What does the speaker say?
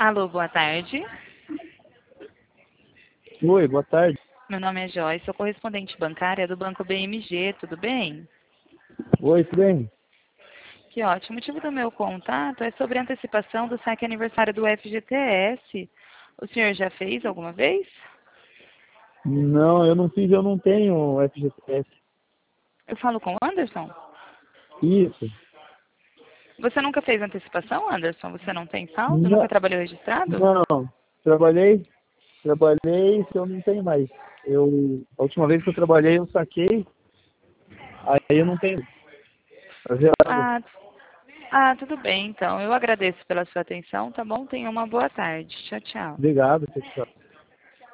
Alô, boa tarde. Oi, boa tarde. Meu nome é Joyce, sou correspondente bancária do Banco BMG, tudo bem? Oi, tudo bem? Que ótimo. O motivo do meu contato é sobre a antecipação do saque aniversário do FGTS. O senhor já fez alguma vez? Não, eu não fiz, eu não tenho FGTS. Eu falo com o Anderson? Isso. Você nunca fez antecipação, Anderson? Você não tem saldo? Nunca Não, trabalhou registrado? não. Trabalhei, isso eu não tenho mais. A última vez que eu trabalhei, eu saquei, aí eu não tenho. Tá zerado. Ah, tudo bem, então. Eu agradeço pela sua atenção, tá bom? Tenha uma boa tarde. Tchau, tchau. Obrigado, pessoal.